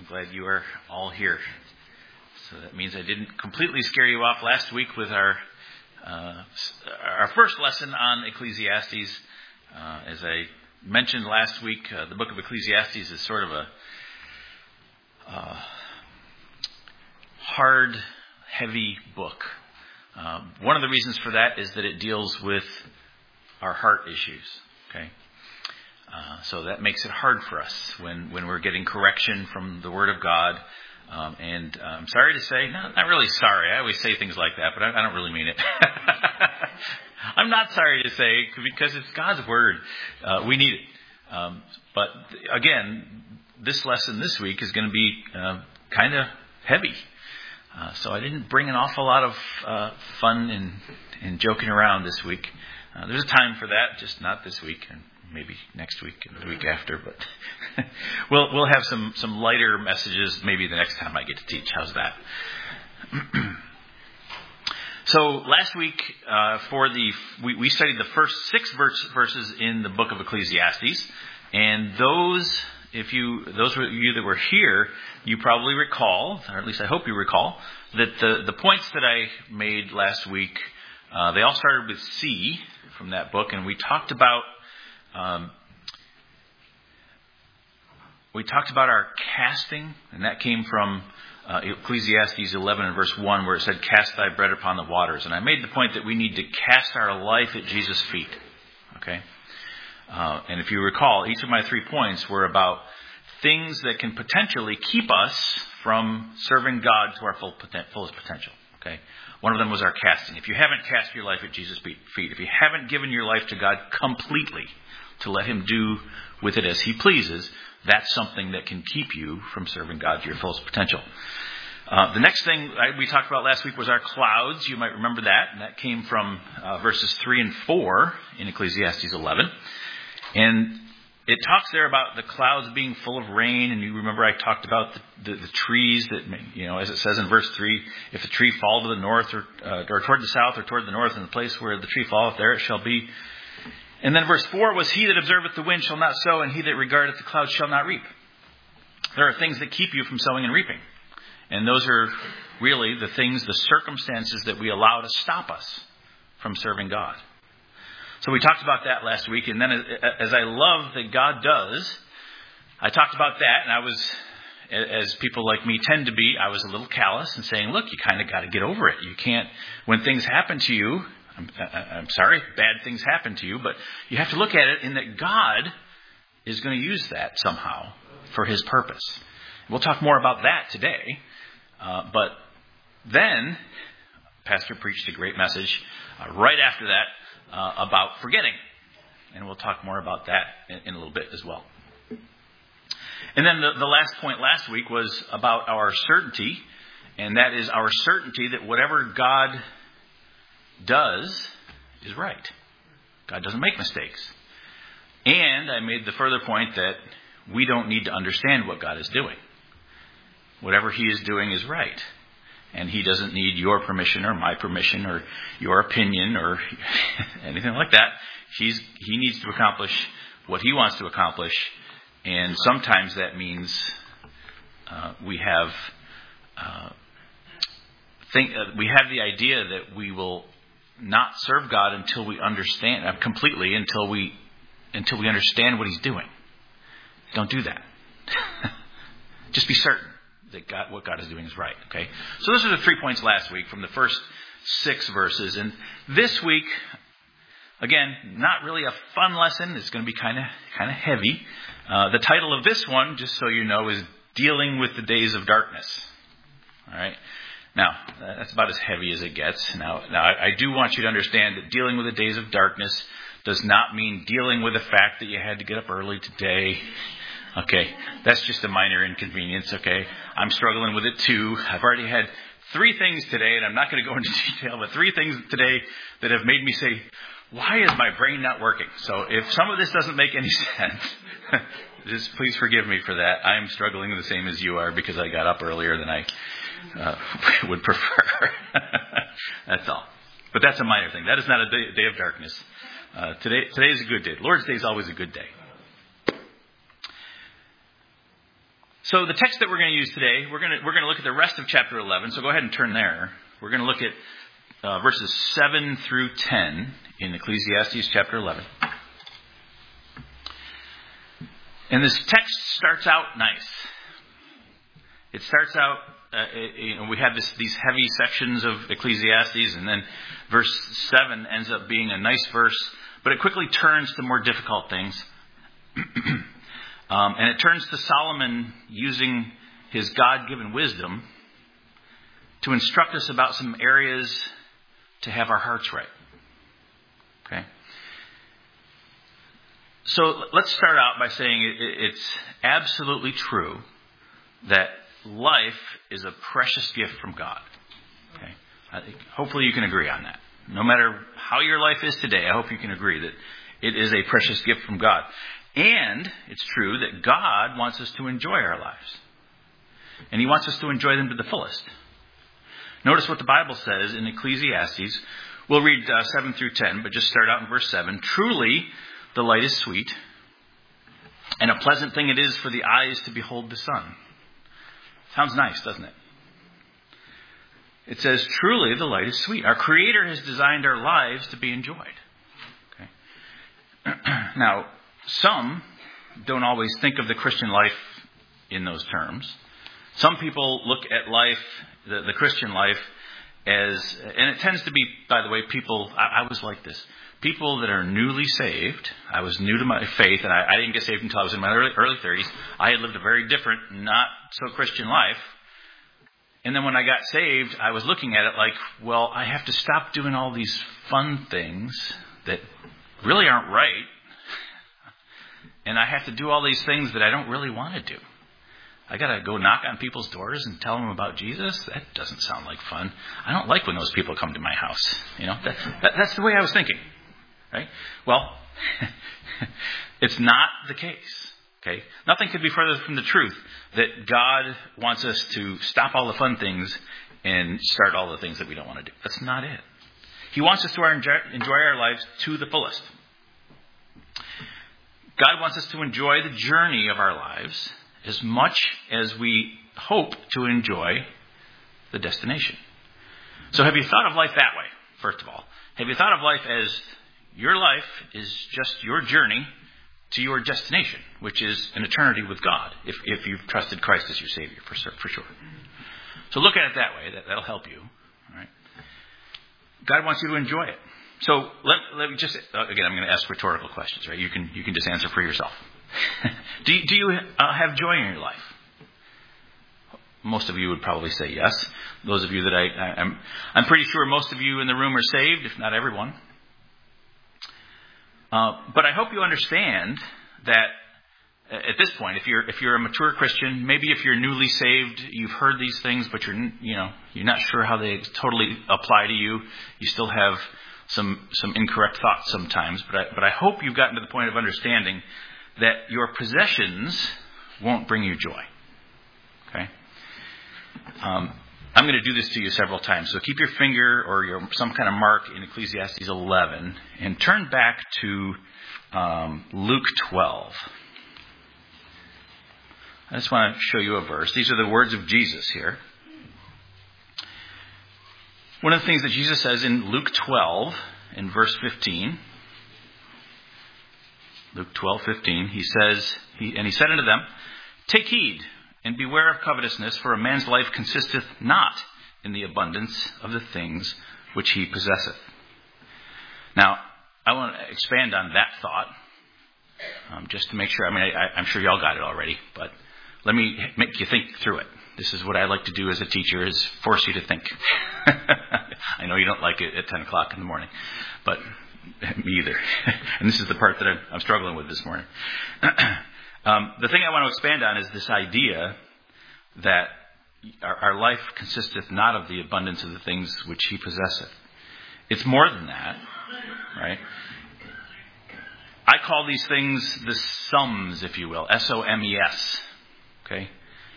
glad you are all here. So that means I didn't completely scare you off last week with our first lesson on Ecclesiastes. As I mentioned last week, the book of Ecclesiastes is sort of a hard, heavy book. One of the reasons for that is that it deals with our heart issues. Okay. So that makes it hard for us when we're getting correction from the Word of God. And I'm sorry to say, not really sorry. I always say things like that, but I don't really mean it. I'm not sorry to say because it's God's Word. We need it. But again, this lesson this week is going to be kind of heavy. So I didn't bring an awful lot of fun and joking around this week. There's a time for that, just not this week. And maybe next week and the week after, but we'll have some lighter messages maybe the next time I get to teach. How's that? So last week we studied the first 6 verses in the book of Ecclesiastes, and those of you that were here, you probably recall, or at least I hope you recall, that the points that I made last week, they all started with C from that book, and we talked about our casting, and that came from Ecclesiastes 11 and verse 1, where it said, "Cast thy bread upon the waters." And I made the point that we need to cast our life at Jesus' feet. Okay? And if you recall, each of my 3 points were about things that can potentially keep us from serving God to our fullest potential. Okay? One of them was our casting. If you haven't cast your life at Jesus' feet, if you haven't given your life to God completely, to let Him do with it as He pleases, that's something that can keep you from serving God to your fullest potential. The next thing we talked about last week was our clouds. You might remember that. And that came from verses 3 and 4 in Ecclesiastes 11. And it talks there about the clouds being full of rain. And you remember I talked about the trees that, as it says in verse 3, if the tree fall to the north or toward the south or toward the north, in the place where the tree falleth, there it shall be. And then verse 4 was, "He that observeth the wind shall not sow, and he that regardeth the clouds shall not reap." There are things that keep you from sowing and reaping. And those are really the things, the circumstances that we allow to stop us from serving God. So we talked about that last week. And then as I love that God does, I talked about that. And I was, as people like me tend to be, I was a little callous and saying, look, you kind of got to get over it. You can't, when things happen to you, I'm sorry, bad things happen to you, but you have to look at it in that God is going to use that somehow for His purpose. We'll talk more about that today. But then, Pastor preached a great message right after that about forgetting. And we'll talk more about that in a little bit as well. And then the last point last week was about our certainty. And that is our certainty that whatever God does is right. God doesn't make mistakes. And I made the further point that we don't need to understand what God is doing. Whatever He is doing is right. And He doesn't need your permission or my permission or your opinion or anything like that. He needs to accomplish what He wants to accomplish. And sometimes that means we have the idea that we will not serve God until we understand completely, until we understand what He's doing. Don't do that. Just be certain that what God is doing is right. Okay. So those are the 3 points last week from the first 6 verses, and this week, again, not really a fun lesson. It's going to be kind of heavy. The title of this one, just so you know, is "Dealing with the Days of Darkness." All right. Now, that's about as heavy as it gets. Now, I do want you to understand that dealing with the days of darkness does not mean dealing with the fact that you had to get up early today. Okay, that's just a minor inconvenience, okay? I'm struggling with it too. I've already had 3 things today, and I'm not going to go into detail, but 3 things today that have made me say, why is my brain not working? So if some of this doesn't make any sense, just please forgive me for that. I'm struggling the same as you are because I got up earlier than I would prefer. That's all. But that's a minor thing. That is not a day of darkness. Today is a good day. Lord's Day is always a good day. So the text that we're going to use today, we're going to look at the rest of chapter 11. So go ahead and turn there. We're going to look at verses 7 through 10 in Ecclesiastes chapter 11. And this text starts out nice. It starts out, we have these heavy sections of Ecclesiastes, and then verse 7 ends up being a nice verse, but it quickly turns to more difficult things. And it turns to Solomon using his God-given wisdom to instruct us about some areas to have our hearts right. Okay? So let's start out by saying it's absolutely true that life is a precious gift from God. Okay? Hopefully you can agree on that. No matter how your life is today, I hope you can agree that it is a precious gift from God. And it's true that God wants us to enjoy our lives. And He wants us to enjoy them to the fullest. Notice what the Bible says in Ecclesiastes. We'll read 7 through 10, but just start out in verse 7. Truly, the light is sweet, and a pleasant thing it is for the eyes to behold the sun. Sounds nice, doesn't it? It says, truly, the light is sweet. Our Creator has designed our lives to be enjoyed. Okay. Now, some don't always think of the Christian life in those terms. Some people look at life, the Christian life, as, and it tends to be, by the way, people, I was like this, people that are newly saved. I was new to my faith, and I didn't get saved until I was in my early 30s. I had lived a very different, not so Christian life. And then when I got saved, I was looking at it like, well, I have to stop doing all these fun things that really aren't right. And I have to do all these things that I don't really want to do. I got to go knock on people's doors and tell them about Jesus? That doesn't sound like fun. I don't like when those people come to my house. You know, that's the way I was thinking. Right? Well, it's not the case. Okay? Nothing could be further from the truth that God wants us to stop all the fun things and start all the things that we don't want to do. That's not it. He wants us to enjoy our lives to the fullest. God wants us to enjoy the journey of our lives as much as we hope to enjoy the destination. So have you thought of life that way, first of all? Have you thought of life as your life is just your journey to your destination, which is an eternity with God, if you've trusted Christ as your Savior, for sure. So look at it that way. That'll help you. All right? God wants you to enjoy it. So let me just, again, I'm going to ask rhetorical questions, right? You can just answer for yourself. Do you have joy in your life? Most of you would probably say yes. Those of you that I'm pretty sure most of you in the room are saved, if not everyone. But I hope you understand that at this point, if you're a mature Christian, maybe if you're newly saved, you've heard these things, but you're not sure how they totally apply to you. You still have some incorrect thoughts sometimes, but I hope you've gotten to the point of understanding that your possessions won't bring you joy. Okay? I'm going to do this to you several times, so keep your finger or some kind of mark in Ecclesiastes 11 and turn back to Luke 12. I just want to show you a verse. These are the words of Jesus here. One of the things that Jesus says in Luke 12, in verse 15, Luke 12:15, he says, he said unto them, take heed and beware of covetousness, for a man's life consisteth not in the abundance of the things which he possesseth. Now, I want to expand on that thought, just to make sure. I'm sure y'all got it already, but let me make you think through it. This is what I like to do as a teacher, is force you to think. I know you don't like it at 10 o'clock in the morning, but me either. And this is the part that I'm struggling with this morning. The thing I want to expand on is this idea that our life consisteth not of the abundance of the things which he possesseth. It's more than that, right? I call these things the sums, if you will, S-O-M-E-S. Okay?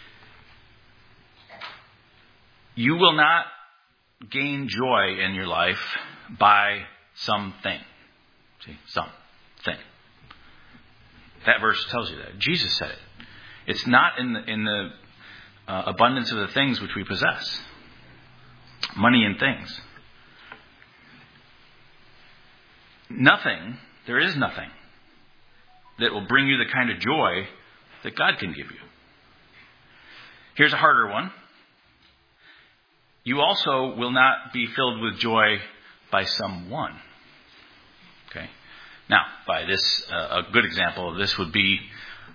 You will not gain joy in your life by something. See, something. That verse tells you that. Jesus said it. It's not in the abundance of the things which we possess. Money and things. There is nothing that will bring you the kind of joy that God can give you. Here's a harder one. You also will not be filled with joy by someone. Okay. Now, by this, a good example of this would be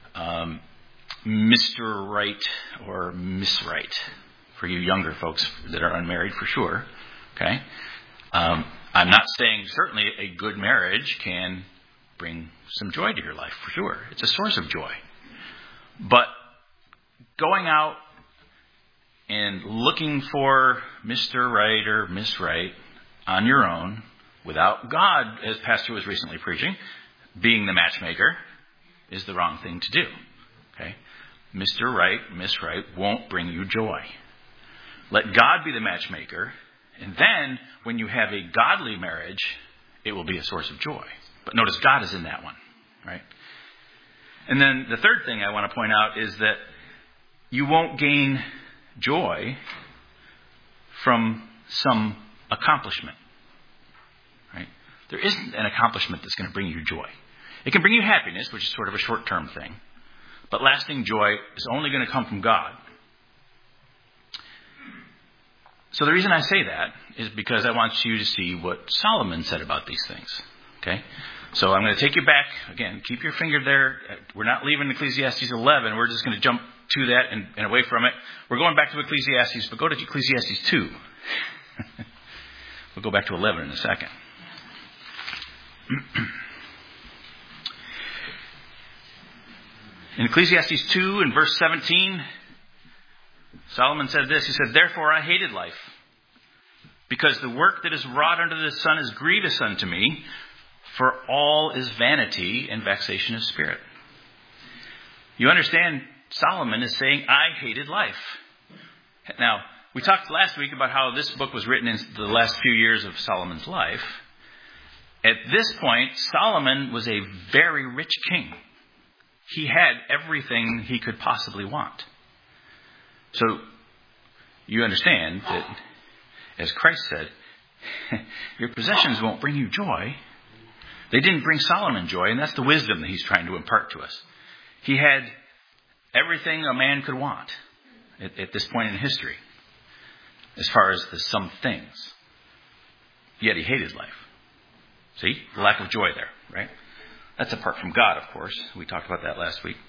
Mr. Right or Miss Right, for you younger folks that are unmarried, for sure. Okay. I'm not saying certainly a good marriage can bring some joy to your life, for sure. It's a source of joy. But going out and looking for Mr. Right or Miss Right on your own, without God, as Pastor was recently preaching, being the matchmaker, is the wrong thing to do. Okay? Mr. Right, Miss Right won't bring you joy. Let God be the matchmaker, and then when you have a godly marriage, it will be a source of joy. But notice God is in that one, right? And then the third thing I want to point out is that you won't gain joy from some accomplishment, right? There isn't an accomplishment that's going to bring you joy. It can bring you happiness, which is sort of a short-term thing. But lasting joy is only going to come from God. So the reason I say that is because I want you to see what Solomon said about these things. Okay? So I'm going to take you back. Again, keep your finger there. We're not leaving Ecclesiastes 11. We're just going to jump to that and away from it. We're going back to Ecclesiastes, but go to Ecclesiastes 2. We'll go back to 11 in a second. In Ecclesiastes 2 and verse 17, Solomon said this. He said, "Therefore I hated life, because the work that is wrought under the sun is grievous unto me, for all is vanity and vexation of spirit." You understand, Solomon is saying, I hated life. Now, we talked last week about how this book was written in the last few years of Solomon's life. At this point, Solomon was a very rich king. He had everything he could possibly want. So, you understand that, as Christ said, your possessions won't bring you joy. They didn't bring Solomon joy, and that's the wisdom that he's trying to impart to us. He had everything a man could want at this point in history, as far as the some things. Yet he hated life. See? The lack of joy there, right? That's apart from God, of course. We talked about that last week.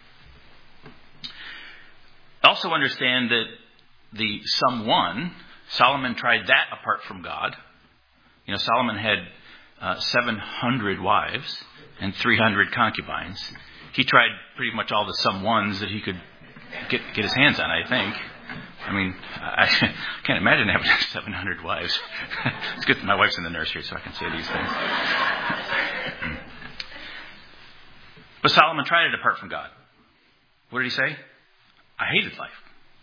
Also understand that the someone, Solomon tried that apart from God. You know, Solomon had 700 wives and 300 concubines. He tried pretty much all the someones that he could get his hands on, I think. I mean, I can't imagine having 700 wives. It's good that my wife's in the nursery, so I can say these things. But Solomon tried it apart from God. What did he say? I hated life.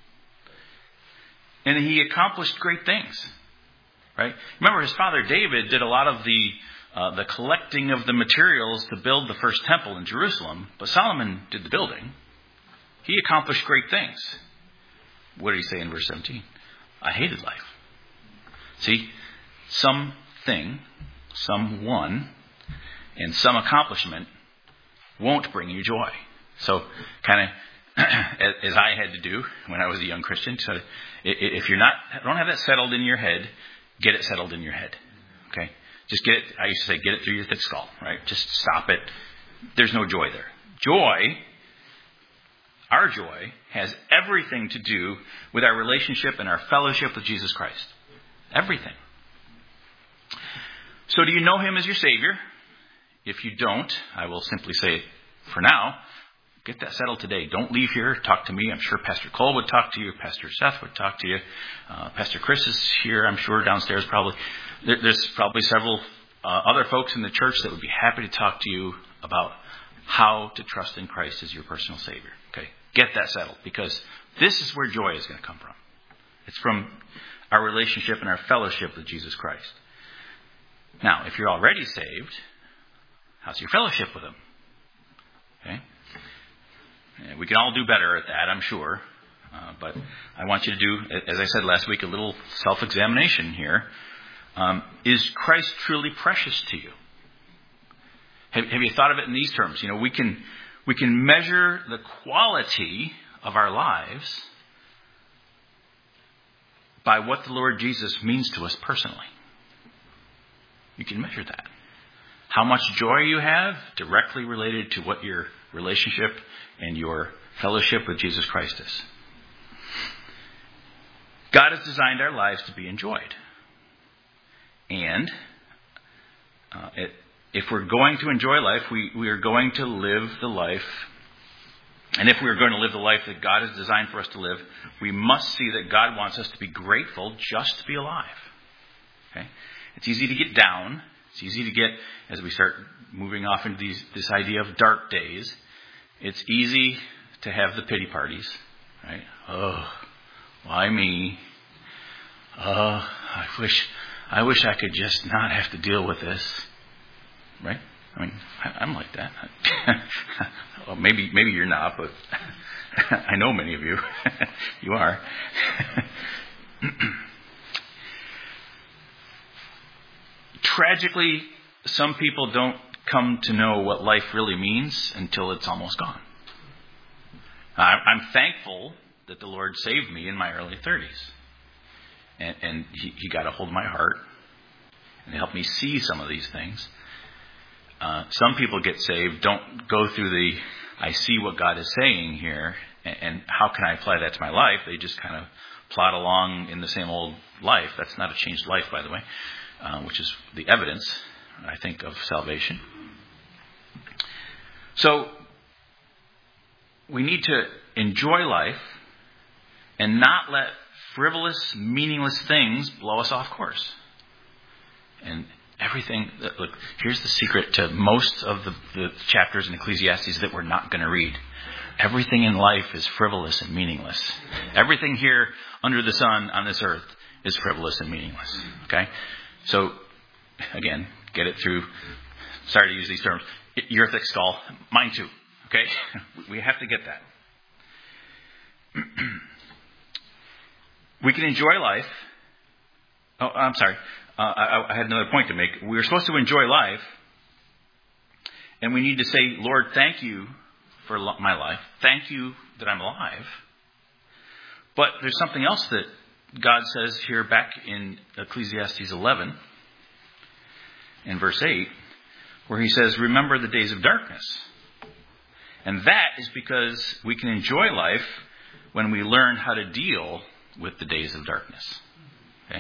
And he accomplished great things. Right? Remember, his father David did a lot of the collecting of the materials to build the first temple in Jerusalem, but Solomon did the building. He accomplished great things. What did he say in verse 17? I hated life. See, something, someone, and some accomplishment won't bring you joy. So, kind of, as I had to do when I was a young Christian, so if don't have that settled in your head, get it settled in your head. Okay? Just get it, I used to say, get it through your thick skull, right? Just stop it. There's no joy there. Joy, our joy, has everything to do with our relationship and our fellowship with Jesus Christ. Everything. So do you know Him as your Savior? If you don't, I will simply say, for now, get that settled today. Don't leave here. Talk to me. I'm sure Pastor Cole would talk to you. Pastor Seth would talk to you. Pastor Chris is here, I'm sure, downstairs probably. There's probably several other folks in the church that would be happy to talk to you about how to trust in Christ as your personal Savior. Okay? Get that settled, because this is where joy is going to come from. It's from our relationship and our fellowship with Jesus Christ. Now, if you're already saved, how's your fellowship with Him? Okay? We can all do better at that, I'm sure. But I want you to do, as I said last week, a little self-examination here. Is Christ truly precious to you? Have you thought of it in these terms? We can measure the quality of our lives by what the Lord Jesus means to us personally. You can measure that. How much joy you have directly related to what your relationship and your fellowship with Jesus Christ is. God has designed our lives to be enjoyed. And if we're going to enjoy life, we are going to live the life. And if we're going to live the life that God has designed for us to live, we must see that God wants us to be grateful just to be alive. Okay? It's easy to get down. It's easy to get, as we start moving off into this idea of dark days, it's easy to have the pity parties. Right? Oh, why me? Oh, I wish I could just not have to deal with this. Right? I mean, I'm like that. Well, maybe you're not, but I know many of you. You are. Tragically, some people don't come to know what life really means until it's almost gone. I'm thankful that the Lord saved me in my early 30s. And he got a hold of my heart and helped me see some of these things. Some people get saved, don't go through I see what God is saying here, and how can I apply that to my life? They just kind of plod along in the same old life. That's not a changed life, by the way, which is the evidence, I think, of salvation. So, we need to enjoy life and not let frivolous, meaningless things blow us off course. And everything, look, here's the secret to most of the chapters in Ecclesiastes that we're not going to read. Everything in life is frivolous and meaningless. Everything here under the sun on this earth is frivolous and meaningless. Okay? So, again, get it through, sorry to use these terms, your thick skull, mine too. Okay? We have to get that. We can enjoy life. Oh, I'm sorry. I had another point to make. We're supposed to enjoy life, and we need to say, Lord, thank you for my life. Thank you that I'm alive. But there's something else that God says here back in Ecclesiastes 11, in verse 8, where he says, remember the days of darkness. And that is because we can enjoy life when we learn how to deal with the days of darkness. Okay?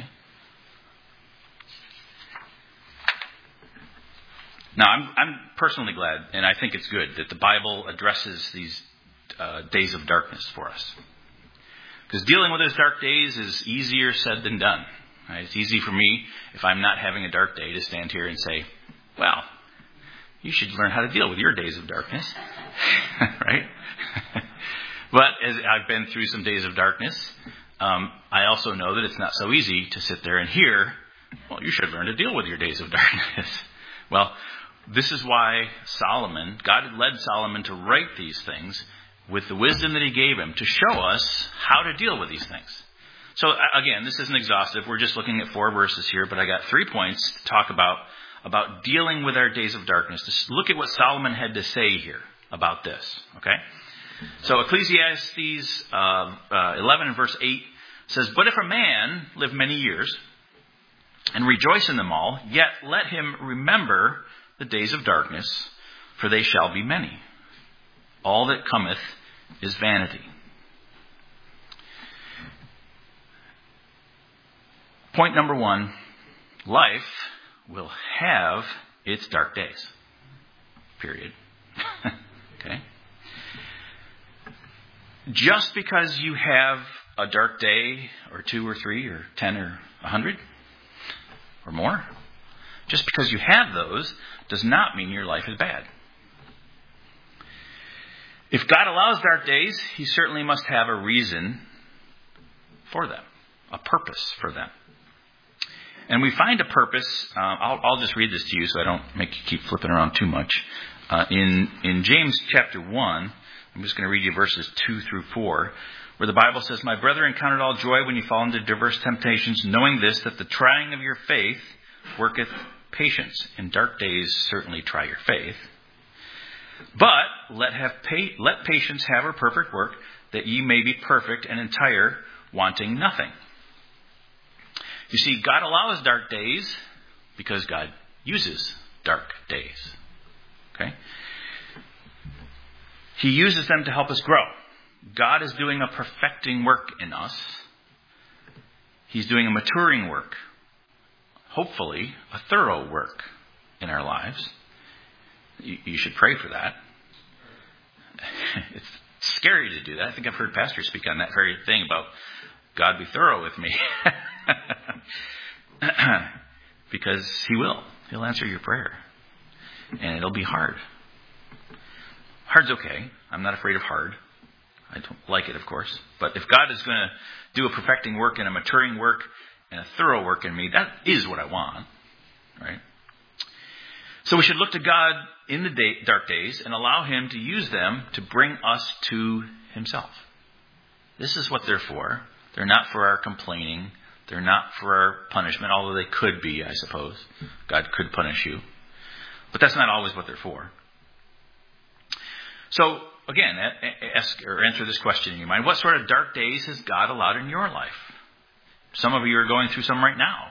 Now, I'm personally glad, and I think it's good, that the Bible addresses these days of darkness for us. Because dealing with those dark days is easier said than done. Right? It's easy for me, if I'm not having a dark day, to stand here and say, well, you should learn how to deal with your days of darkness. Right? But as I've been through some days of darkness, I also know that it's not so easy to sit there and hear, well, you should learn to deal with your days of darkness. Well, this is why God had led Solomon to write these things with the wisdom that he gave him to show us how to deal with these things. So again, this isn't exhaustive. We're just looking at 4 verses here, but I got 3 points to talk about dealing with our days of darkness. Just look at what Solomon had to say here about this. Okay? So Ecclesiastes 11 and verse 8 says, but if a man live many years and rejoice in them all, yet let him remember the days of darkness, for they shall be many. All that cometh is vanity. Point number 1, life will have its dark days. Period. Okay? Just because you have a dark day or 2 or 3 or 10 or 100 or more, just because you have those does not mean your life is bad. If God allows dark days, he certainly must have a reason for them, a purpose for them. And we find a purpose, I'll just read this to you so I don't make you keep flipping around too much. In James chapter 1, I'm just going to read you verses 2 through 4, where the Bible says, "My brethren, count it all joy when you fall into diverse temptations, knowing this, that the trying of your faith worketh patience. In dark days certainly try your faith. But let patience have her perfect work, that ye may be perfect and entire, wanting nothing." You see, God allows dark days because God uses dark days. Okay? He uses them to help us grow. God is doing a perfecting work in us. He's doing a maturing work. Hopefully, a thorough work in our lives. You should pray for that. It's scary to do that. I think I've heard pastors speak on that very thing about God be thorough with me. Because He will. He'll answer your prayer. And it'll be hard. Hard's okay. I'm not afraid of hard. I don't like it, of course. But if God is going to do a perfecting work and a maturing work and a thorough work in me, that is what I want. Right? So we should look to God in the dark days and allow Him to use them to bring us to Himself. This is what they're for. They're not for our complaining. They're not for our punishment, although they could be, I suppose. God could punish you. But that's not always what they're for. So, again, ask or answer this question in your mind. What sort of dark days has God allowed in your life? Some of you are going through some right now.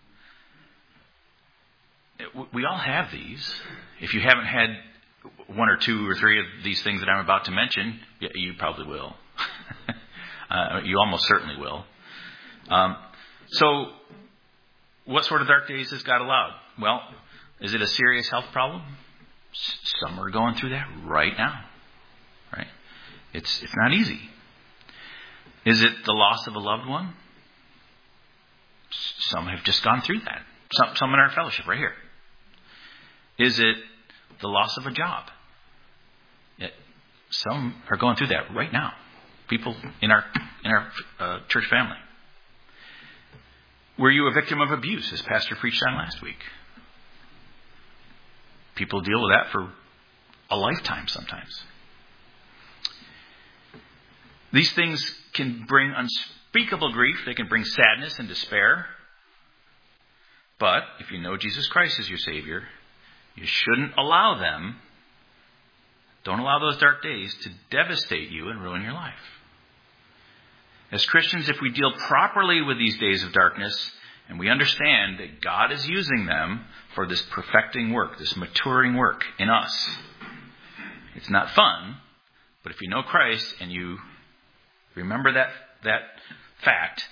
We all have these. If you haven't had one or two or three of these things that I'm about to mention, you probably will. You almost certainly will. So, what sort of dark days has God allowed? Well, is it a serious health problem? Some are going through that right now. Right? It's not easy. Is it the loss of a loved one? Some have just gone through that. Some in our fellowship right here. Is it the loss of a job? Some are going through that right now. People in our church family. Were you a victim of abuse, as Pastor preached on last week? People deal with that for a lifetime sometimes. These things can bring unspeakable grief. They can bring sadness and despair. But if you know Jesus Christ as your Savior, you shouldn't allow them. Don't allow those dark days to devastate you and ruin your life. As Christians, if we deal properly with these days of darkness, and we understand that God is using them for this perfecting work, this maturing work in us, it's not fun, but if you know Christ and you remember that fact,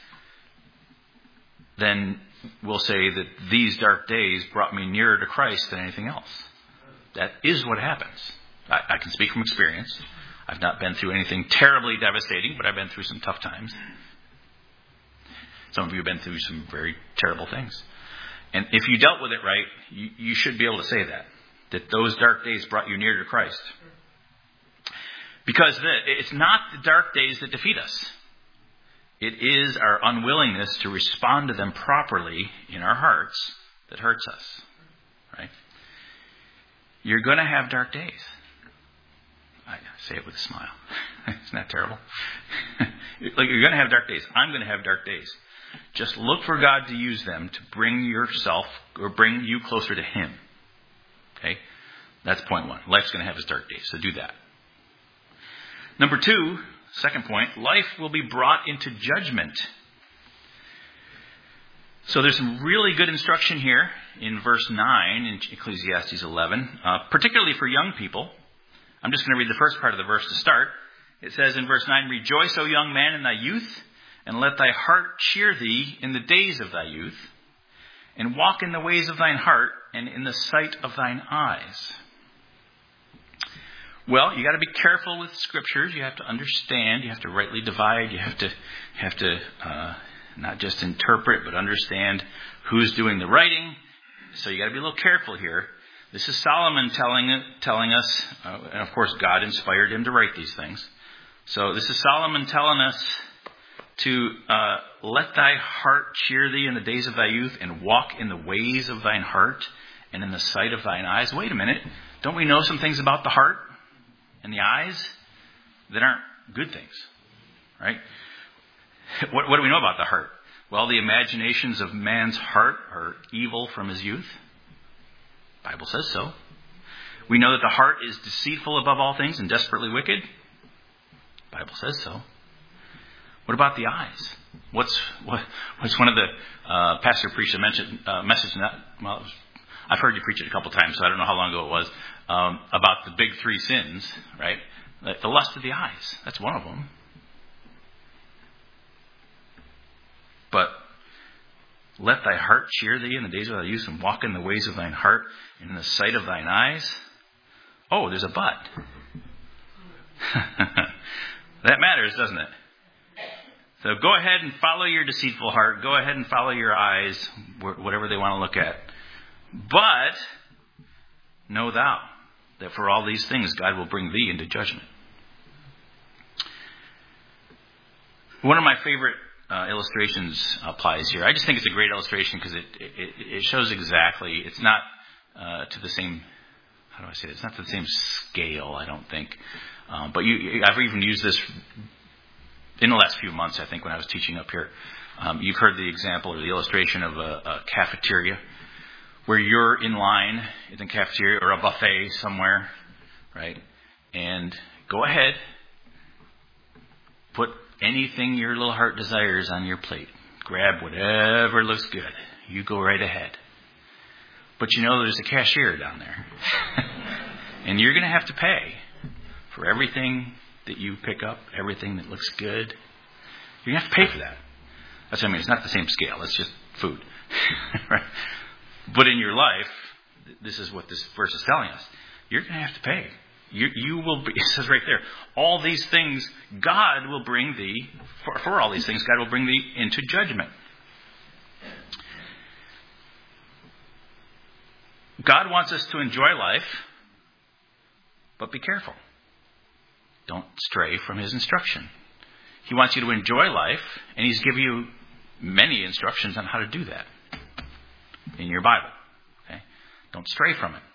then we'll say that these dark days brought me nearer to Christ than anything else. That is what happens. I can speak from experience. I've not been through anything terribly devastating, but I've been through some tough times. Some of you have been through some very terrible things. And if you dealt with it right, you should be able to say that those dark days brought you near to Christ. Because it's not the dark days that defeat us. It is our unwillingness to respond to them properly in our hearts that hurts us. Right? You're going to have dark days. I say it with a smile. Isn't that terrible? You're going to have dark days. I'm going to have dark days. Just look for God to use them to bring you closer to Him. Okay? That's point one. Life's going to have its dark days, so do that. Number two, second point, life will be brought into judgment. So there's some really good instruction here in verse 9 in Ecclesiastes 11, particularly for young people. I'm just going to read the first part of the verse to start. It says in verse 9, "Rejoice, O young man, in thy youth, and let thy heart cheer thee in the days of thy youth, and walk in the ways of thine heart, and in the sight of thine eyes." Well, you got to be careful with scriptures. You have to understand. You have to rightly divide. You have to not just interpret, but understand who's doing the writing. So you got to be a little careful here. This is Solomon telling us, and of course God inspired him to write these things. So this is Solomon telling us to let thy heart cheer thee in the days of thy youth, and walk in the ways of thine heart, and in the sight of thine eyes. Wait a minute. Don't we know some things about the heart and the eyes? that aren't good things, right? What do we know about the heart? Well, the imaginations of man's heart are evil from his youth. The Bible says so. We know that the heart is deceitful above all things and desperately wicked. The Bible says so. What about the eyes? What's one of the pastor preached a message? I've heard you preach it a couple times, so I don't know how long ago it was, about the big three sins, right? The lust of the eyes. That's one of them. But let thy heart cheer thee in the days of thy youth, and walk in the ways of thine heart, and in the sight of thine eyes. Oh, there's a but. That matters, doesn't it? So go ahead and follow your deceitful heart. Go ahead and follow your eyes, whatever they want to look at. But know thou that for all these things God will bring thee into judgment. One of my favorite illustrations applies here. I just think it's a great illustration because it shows exactly. It's not to the same. How do I say it? It's not to the same scale, I don't think. But I've even used this in the last few months, I think, when I was teaching up here. You've heard the example or the illustration of a cafeteria where you're in line in the cafeteria or a buffet somewhere, right? And go ahead, put anything your little heart desires on your plate. Grab whatever looks good. You go right ahead. But you know there's a cashier down there. And you're going to have to pay for everything that you pick up, everything that looks good. You're going to have to pay for that. That's what I mean. It's not the same scale. It's just food. Right? But in your life, this is what this verse is telling us. You're going to have to pay. You will be, it says right there, all these things God will bring thee, for all these things God will bring thee into judgment. God wants us to enjoy life, but be careful. Don't stray from his instruction. He wants you to enjoy life, and he's given you many instructions on how to do that in your Bible. Okay? Don't stray from it.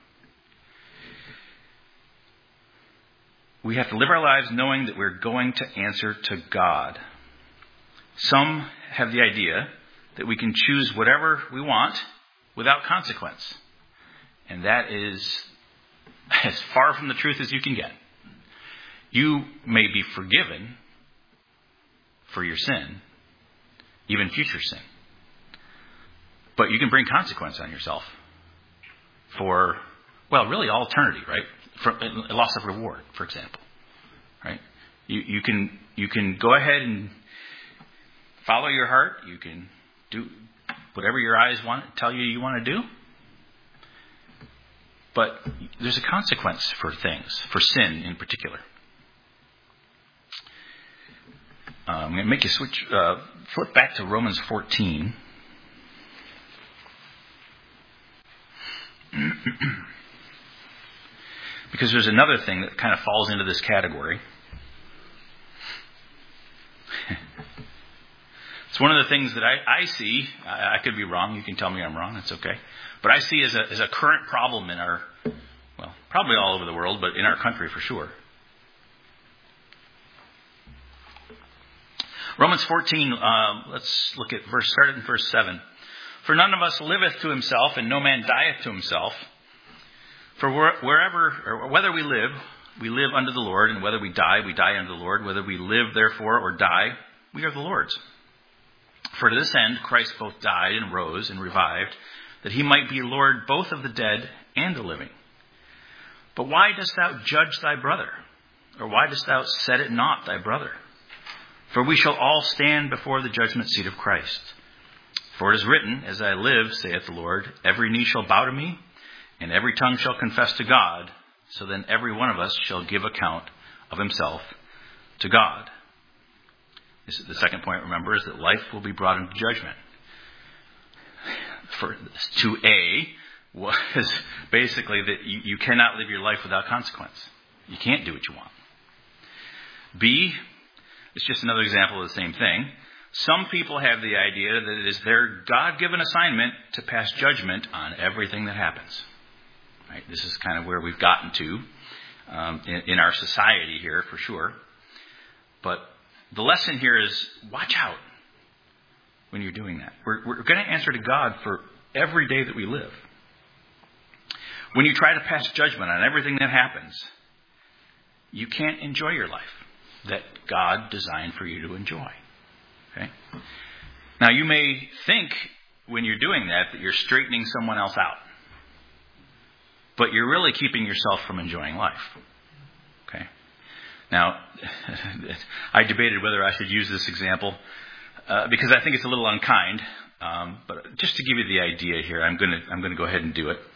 We have to live our lives knowing that we're going to answer to God. Some have the idea that we can choose whatever we want without consequence. And that is as far from the truth as you can get. You may be forgiven for your sin, even future sin. But you can bring consequence on yourself for, well, really all eternity, right? For a loss of reward, for example. Right? You can go ahead and follow your heart. You can do whatever your eyes tell you want to do. But there's a consequence for things, for sin in particular. I'm going to make you flip back to Romans 14. Because there's another thing that kind of falls into this category. It's one of the things that I see. I could be wrong. You can tell me I'm wrong. That's okay. But I see as a current problem in our, well, probably all over the world, but in our country for sure. Romans 14, let's look at start in verse 7. For none of us liveth to himself, and no man dieth to himself. For wherever, or whether we live unto the Lord, and whether we die unto the Lord. Whether we live, therefore, or die, we are the Lord's. For to this end Christ both died and rose and revived, that he might be Lord both of the dead and the living. But why dost thou judge thy brother? Or why dost thou set at naught thy brother? For we shall all stand before the judgment seat of Christ. For it is written, As I live, saith the Lord, every knee shall bow to me, and every tongue shall confess to God. So then every one of us shall give account of himself to God. This is the second point, remember, is that life will be brought into judgment. For 2A was basically that you cannot live your life without consequence. You can't do what you want. B, it's just another example of the same thing. Some people have the idea that it is their God-given assignment to pass judgment on everything that happens. Right? This is kind of where we've gotten to in our society here, for sure. But the lesson here is watch out when you're doing that. We're going to answer to God for every day that we live. When you try to pass judgment on everything that happens, you can't enjoy your life that God designed for you to enjoy. Okay? Now, you may think when you're doing that you're straightening someone else out. But you're really keeping yourself from enjoying life. Okay? Now, I debated whether I should use this example because I think it's a little unkind. But just to give you the idea here, I'm going to go ahead and do it.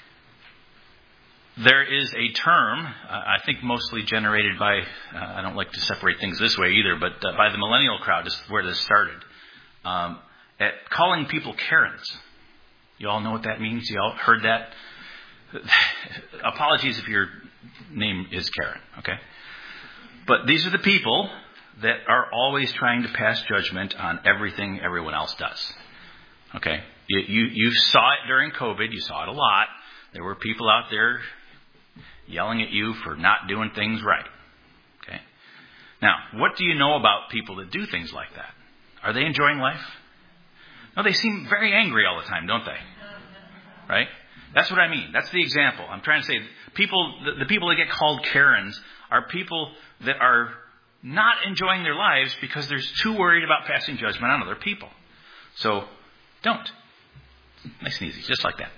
There is a term, I think mostly generated by, I don't like to separate things this way either, but by the millennial crowd is where this started. At calling people Karens. You all know what that means? You all heard that? Apologies if your name is Karen, okay? But these are the people that are always trying to pass judgment on everything everyone else does. Okay? You saw it during COVID. You saw it a lot. There were people out there yelling at you for not doing things right. Okay? Now, what do you know about people that do things like that? Are they enjoying life? No, they seem very angry all the time, don't they? Right? That's what I mean. That's the example. I'm trying to say the people that get called Karens are people that are not enjoying their lives because they're too worried about passing judgment on other people. So, don't. Nice and easy, just like that.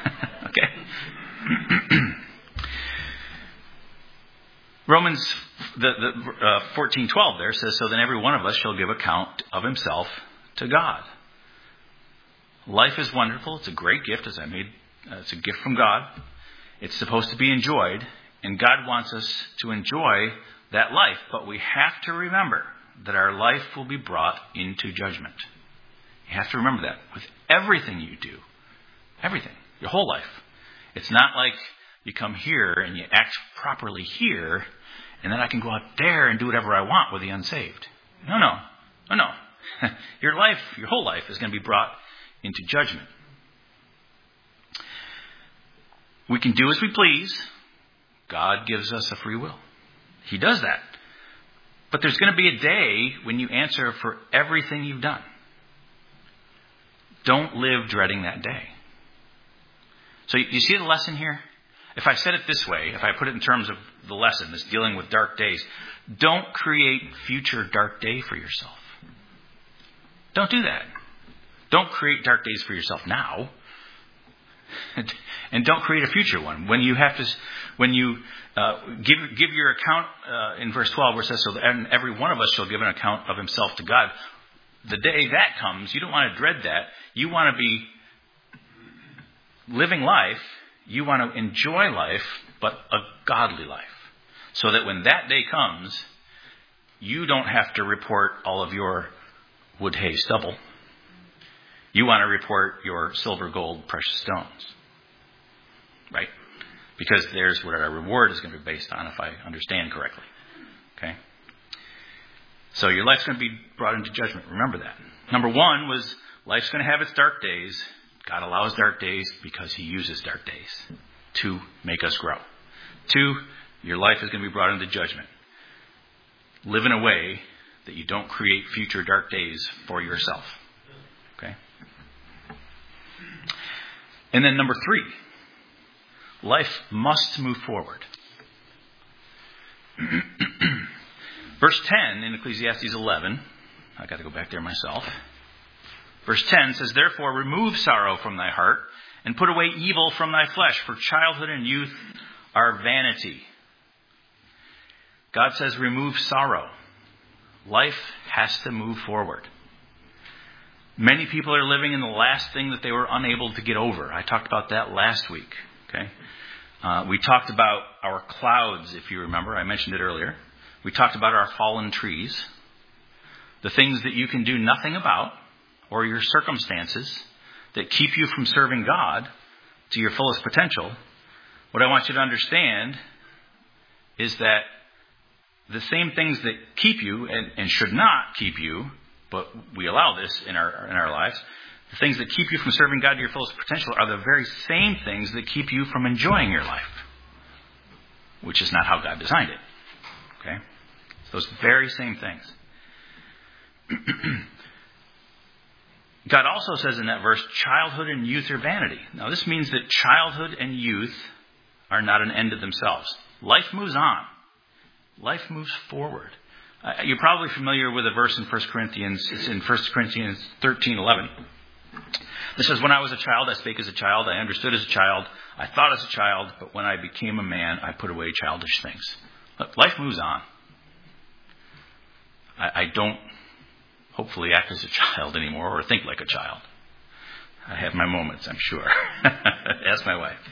Okay? Romans 14:12 there says, so then every one of us shall give account of himself to God. Life is wonderful. It's a great gift, it's a gift from God. It's supposed to be enjoyed, and God wants us to enjoy that life. But we have to remember that our life will be brought into judgment. You have to remember that with everything you do. Everything. Your whole life. It's not like you come here and you act properly here, and then I can go out there and do whatever I want with the unsaved. No. Your life, your whole life is going to be brought into judgment. We can do as we please. God gives us a free will. He does that. But there's going to be a day when you answer for everything you've done. Don't live dreading that day. So you see the lesson here? If I said it this way, if I put it in terms of the lesson, this dealing with dark days, don't create future dark day for yourself. Don't do that. Don't create dark days for yourself now. And don't create a future one. When you give your account in verse 12 where it says, so and every one of us shall give an account of himself to God. The day that comes, you don't want to dread that. You want to be living life. You want to enjoy life, but a godly life. So that when that day comes, you don't have to report all of your wood, hay, stubble. You want to report your silver, gold, precious stones. Right? Because there's what our reward is going to be based on, if I understand correctly. Okay? So your life's going to be brought into judgment. Remember that. Number one was life's going to have its dark days. God allows dark days because he uses dark days to make us grow. 2, your life is going to be brought into judgment. Live in a way that you don't create future dark days for yourself. Okay? And then number 3, life must move forward. Verse 10 in Ecclesiastes 11, I got to go back there myself. Verse 10 says, therefore remove sorrow from thy heart and put away evil from thy flesh, for childhood and youth are vanity. God says remove sorrow. Life has to move forward. Many people are living in the last thing that they were unable to get over. I talked about that last week. Okay, we talked about our clouds, if you remember. I mentioned it earlier. We talked about our fallen trees. The things that you can do nothing about, or your circumstances that keep you from serving God to your fullest potential. What I want you to understand is that the same things that keep you and should not keep you, but we allow this in our lives, the things that keep you from serving God to your fullest potential are the very same things that keep you from enjoying your life, which is not how God designed it. Okay? Those very same things. God also says in that verse, childhood and youth are vanity. Now this means that childhood and youth are not an end to themselves. Life moves on. Life moves forward. You're probably familiar with a verse in 1 Corinthians. It's in 1 Corinthians 13:11. It says, when I was a child, I spake as a child, I understood as a child, I thought as a child, but when I became a man, I put away childish things. Look, life moves on. I don't hopefully act as a child anymore or think like a child. I have my moments, I'm sure. Ask my wife.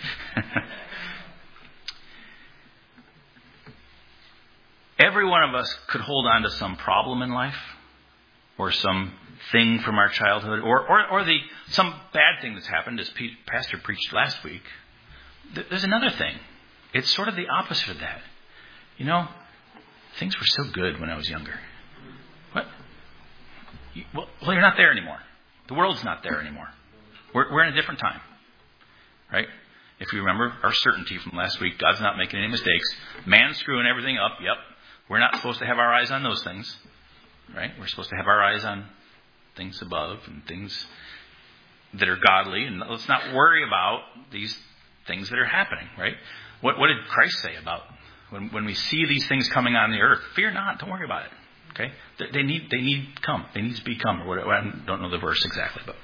Every one of us could hold on to some problem in life, or some thing from our childhood, or some bad thing that's happened, as Pastor preached last week. There's another thing. It's sort of the opposite of that. You know, things were so good when I was younger. What? Well, you're not there anymore. The world's not there anymore. We're in a different time, right? If you remember our certainty from last week, God's not making any mistakes. Man's screwing everything up. Yep. We're not supposed to have our eyes on those things, right? We're supposed to have our eyes on things above and things that are godly. And let's not worry about these things that are happening, right? What did Christ say about when we see these things coming on the earth? Fear not. Don't worry about it. Okay? They need to come. They need to become. Or whatever. I don't know the verse exactly, but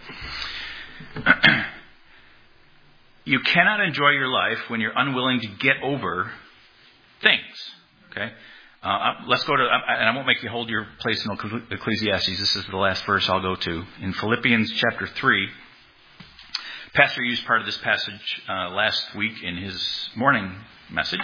you cannot enjoy your life when you're unwilling to get over things. Okay? Let's go to, and I won't make you hold your place in Ecclesiastes. This is the last verse I'll go to. In Philippians chapter 3, Pastor used part of this passage last week in his morning message.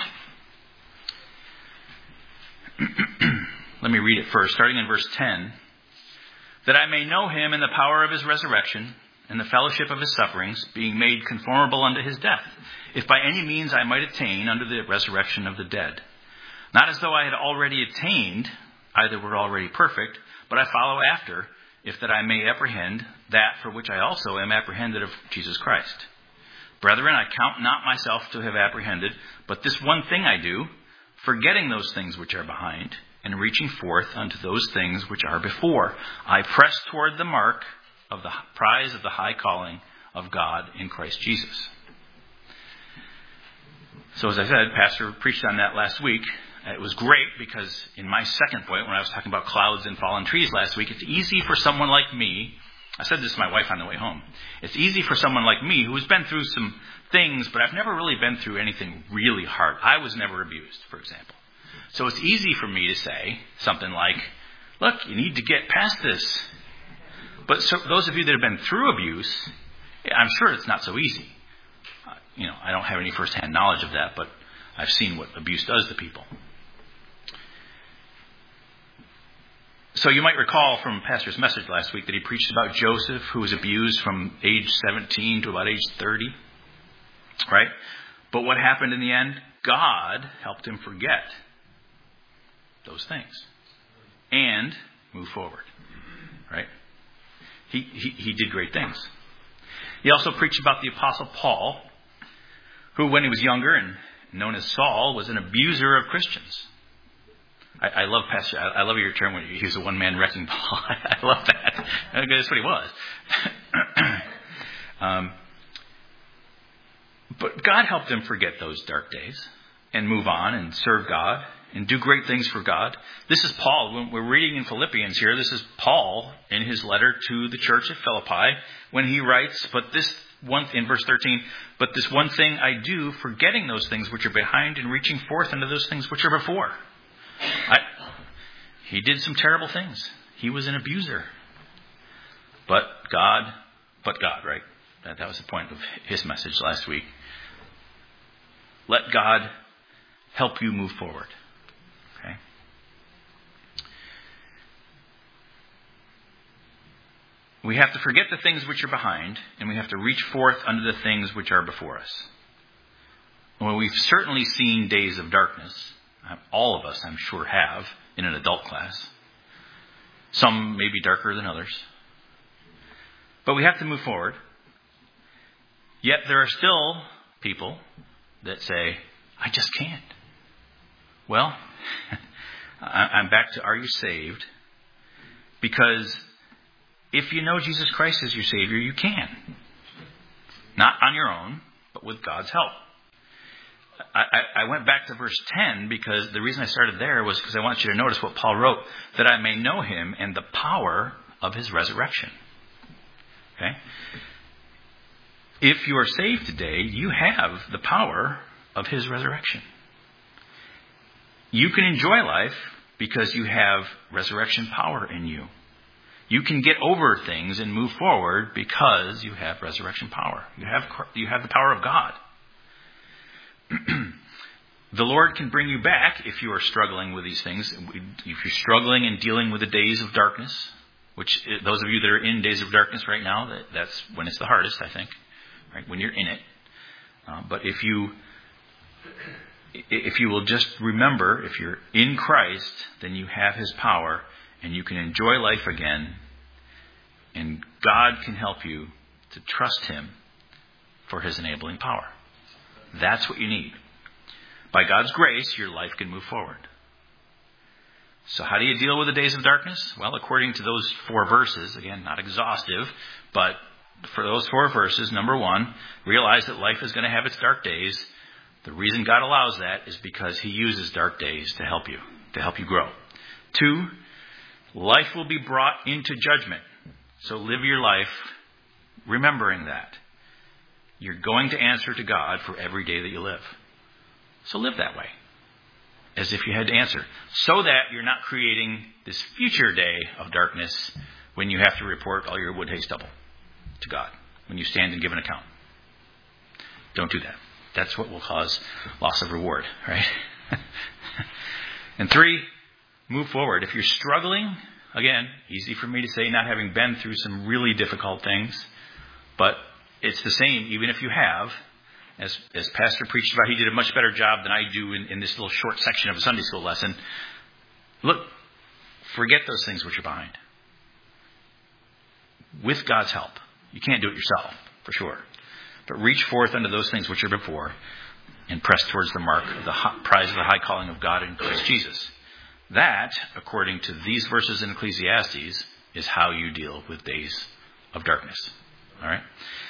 Let me read it first, starting in verse 10. That I may know him in the power of his resurrection, and the fellowship of his sufferings, being made conformable unto his death, if by any means I might attain unto the resurrection of the dead. Not as though I had already attained, either were already perfect, but I follow after, if that I may apprehend that for which I also am apprehended of Jesus Christ. Brethren, I count not myself to have apprehended, but this one thing I do, forgetting those things which are behind, and reaching forth unto those things which are before. I press toward the mark of the prize of the high calling of God in Christ Jesus. So as I said, Pastor preached on that last week. It was great because in my second point, when I was talking about clouds and fallen trees last week, it's easy for someone like me. I said this to my wife on the way home. It's easy for someone like me who's been through some things, but I've never really been through anything really hard. I was never abused, for example. So it's easy for me to say something like, look, you need to get past this. But so those of you that have been through abuse, I'm sure it's not so easy. I don't have any firsthand knowledge of that, but I've seen what abuse does to people. So you might recall from Pastor's message last week that he preached about Joseph, who was abused from age 17 to about age 30. Right? But what happened in the end? God helped him forget those things and move forward. Right? He did great things. He also preached about the Apostle Paul, who when he was younger and known as Saul, was an abuser of Christians. I love Pastor. I love your term when he was a one-man wrecking ball. I love that. That's what he was. But God helped him forget those dark days and move on and serve God and do great things for God. This is Paul. When we're reading in Philippians here, this is Paul in his letter to the church at Philippi when he writes, in verse 13, but this one thing I do, forgetting those things which are behind and reaching forth into those things which are before. He did some terrible things. He was an abuser. But God, right? That was the point of his message last week. Let God help you move forward. Okay? We have to forget the things which are behind, and we have to reach forth unto the things which are before us. Well, we've certainly seen days of darkness. All of us, I'm sure, have in an adult class. Some may be darker than others. But we have to move forward. Yet there are still people that say, I just can't. Well, I'm back to, are you saved? Because if you know Jesus Christ as your Savior, you can. Not on your own, but with God's help. I went back to verse 10 because the reason I started there was because I want you to notice what Paul wrote, that I may know him and the power of his resurrection. Okay? If you are saved today, you have the power of his resurrection. You can enjoy life because you have resurrection power in you. You can get over things and move forward because you have resurrection power. You have the power of God. The Lord can bring you back if you are struggling with these things. If you're struggling and dealing with the days of darkness, which those of you that are in days of darkness right now, that's when it's the hardest, I think, right? When you're in it. But if you will just remember, if you're in Christ, then you have his power and you can enjoy life again. And God can help you to trust him for his enabling power. That's what you need. By God's grace, your life can move forward. So how do you deal with the days of darkness? Well, according to those 4 verses, again, not exhaustive, but for those 4 verses, number 1, realize that life is going to have its dark days. The reason God allows that is because he uses dark days to help you grow. 2, life will be brought into judgment. So live your life remembering that. You're going to answer to God for every day that you live. So live that way, as if you had to answer, so that you're not creating this future day of darkness when you have to report all your wood, hay, stubble to God, when you stand and give an account. Don't do that. That's what will cause loss of reward, right? And 3, move forward. If you're struggling, again, easy for me to say, not having been through some really difficult things, but it's the same, even if you have, as Pastor preached about. He did a much better job than I do in this little short section of a Sunday school lesson. Look, forget those things which are behind. With God's help. You can't do it yourself, for sure. But reach forth unto those things which are before and press towards the mark of the prize of the high calling of God in Christ Jesus. That, according to these verses in Ecclesiastes, is how you deal with days of darkness. All right?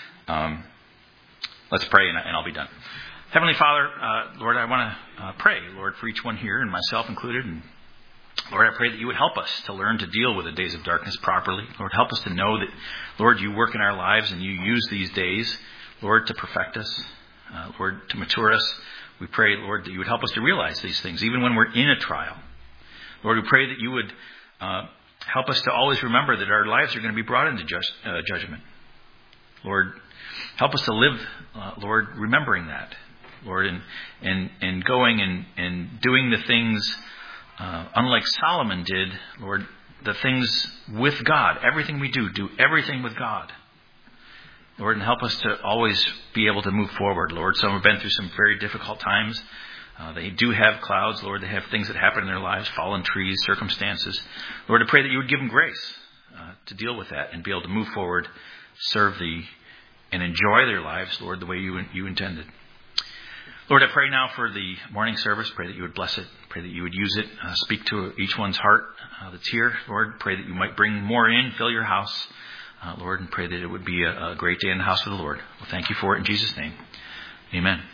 Let's pray and I'll be done. Heavenly Father, Lord, I want to pray, Lord, for each one here and myself included. And Lord, I pray that you would help us to learn to deal with the days of darkness properly. Lord, help us to know that, Lord, you work in our lives and you use these days, Lord, to perfect us, Lord, to mature us. We pray, Lord, that you would help us to realize these things, even when we're in a trial. Lord, we pray that you would help us to always remember that our lives are going to be brought into judgment. Lord, help us to live, Lord, remembering that, Lord, and going and doing the things, unlike Solomon did, Lord, the things with God. Everything we do everything with God. Lord, and help us to always be able to move forward, Lord. Some have been through some very difficult times. They do have clouds, Lord. They have things that happen in their lives, fallen trees, circumstances. Lord, I pray that you would give them grace to deal with that and be able to move forward, serve thee, and enjoy their lives, Lord, the way you intended. Lord, I pray now for the morning service. Pray that you would bless it. Pray that you would use it. Speak to each one's heart that's here. Lord, pray that you might bring more in, fill your house. Lord, and pray that it would be a great day in the house of the Lord. Well, thank you for it in Jesus' name. Amen.